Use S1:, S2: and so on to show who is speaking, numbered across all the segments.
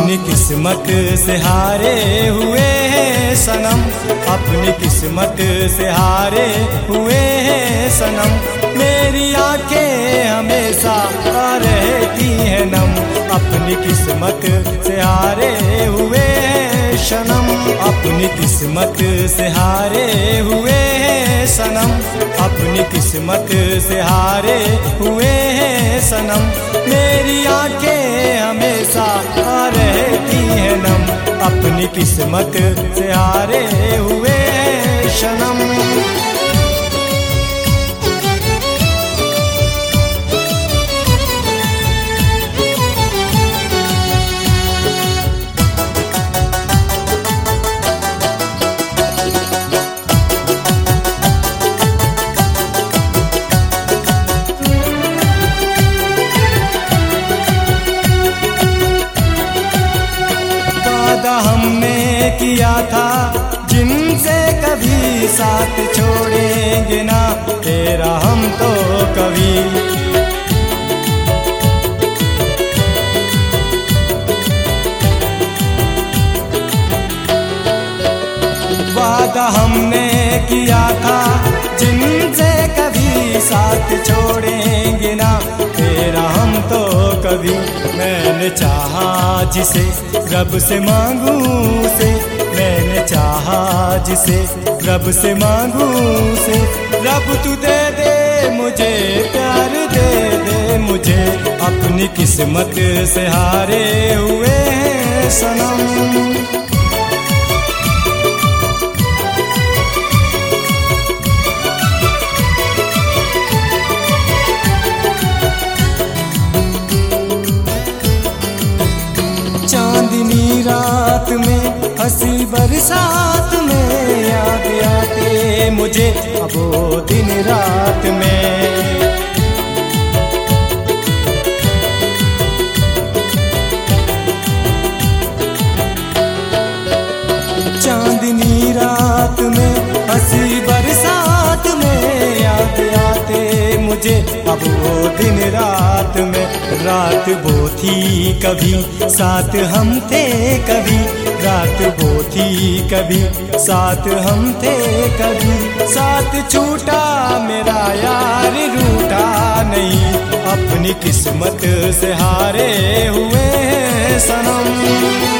S1: अपनी किस्मत से हारे हुए हैं सनम, अपनी किस्मत से हारे हुए हैं सनम। मेरी आंखें हमेशा रहती हैं नम, अपनी किस्मत से हारे हुए हैं सनम, अपनी किस्मत से हारे हुए हैं सनम, अपनी किस्मत से हारे हुए हैं सनम। मेरी आंखें हमेशा रहती हैं नम, अपनी किस्मत से हारे हुए हैं सनम। हमने किया था जिनसे कभी साथ छोड़ेंगे ना तेरा हम तो कभी। वादा हमने किया था जिनसे कभी साथ छोड़ेंगे ना तेरा हम तो कभी। मैंने चाहा जिसे रब से मांगू से, मैंने चाहा जिसे रब से मांगू से, रब तू दे दे मुझे प्यार दे दे मुझे, अपनी किस्मत से हारे हुए हैं सनम। चांदनी रात में हंसी बरसात में याद आते मुझे अब वो दिन रात में। चांदनी रात में हंसी बरसात में याद आते मुझे अब वो दिन रात में। रात वो थी कभी साथ हम थे कभी, रात वो थी कभी साथ हम थे कभी। साथ छूटा मेरा यार रूठा नहीं, अपनी किस्मत से हारे हुए हैं सनम।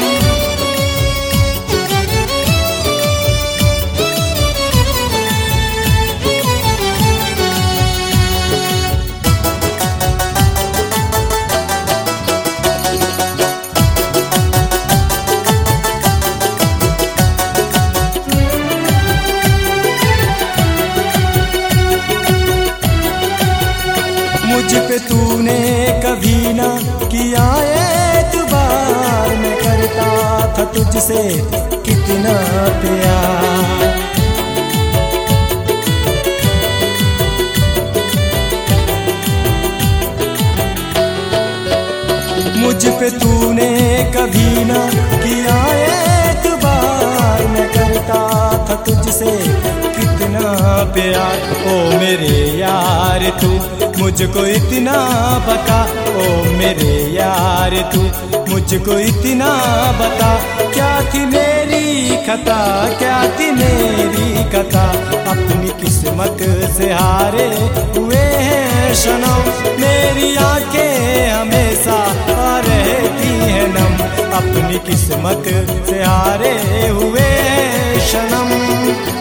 S1: मुझ पे तूने कभी ना किया एतबार, मैं करता था तुझसे कितना प्यार। मुझ पे तूने कभी ना किया एतबार, मैं करता था तुझसे कितना प्यार। ओ मेरे यार तू मुझको इतना बता, ओ मेरे यार तू मुझको इतना बता, क्या थी मेरी खता क्या थी मेरी खता, अपनी किस्मत से हारे हुए हैं सनम। मेरी आंखें हमेशा रहती हैं नम, अपनी किस्मत से हारे हुए हैं सनम।